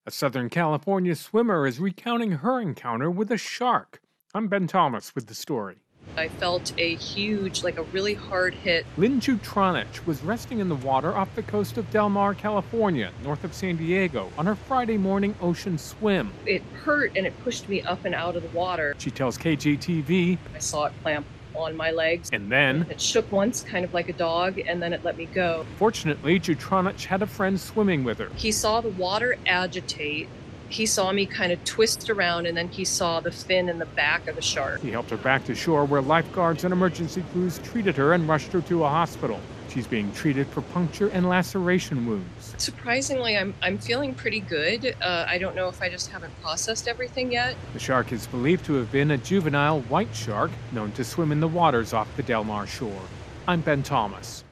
A Southern California swimmer is recounting her encounter with a shark. I'm Ben Thomas with the story. I felt a huge, like a really hard hit. Lynn Jutronich was resting in the water off the coast of Del Mar, California, north of San Diego, on her Friday morning ocean swim. It hurt and it pushed me up and out of the water. She tells KGTV, I saw it clamp on my legs. and then, It shook once, kind of like a dog, and then it let me go. fortunately, Jutronich had a friend swimming with her. He saw the water agitate. He saw me kind of twist around, and then he saw the fin and the back of the shark. He helped her back to shore where lifeguards and emergency crews treated her and rushed her to a hospital. She's being treated for puncture and laceration wounds. Surprisingly, I'm feeling pretty good. I don't know if I just haven't processed everything yet. The shark is believed to have been a juvenile white shark known to swim in the waters off the Del Mar shore. I'm Ben Thomas.